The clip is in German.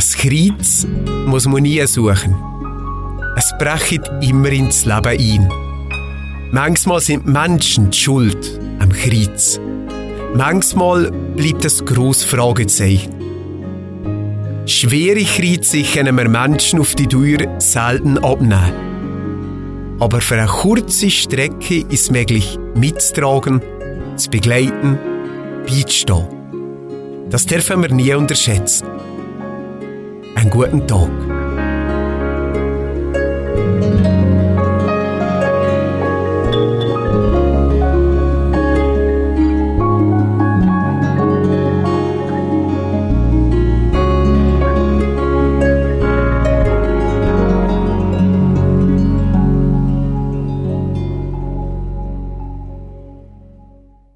Das Kreuz muss man nie suchen. Es brechen immer ins Leben ein. Manchmal sind Menschen die Schuld am Kreuz. Manchmal bleibt ein grosses Fragezeichen. Schwere Kreuze können wir Menschen auf die Dauer selten abnehmen. Aber für eine kurze Strecke ist es möglich, mitzutragen, zu begleiten, beizustehen. Das dürfen wir nie unterschätzen. Einen guten Tag.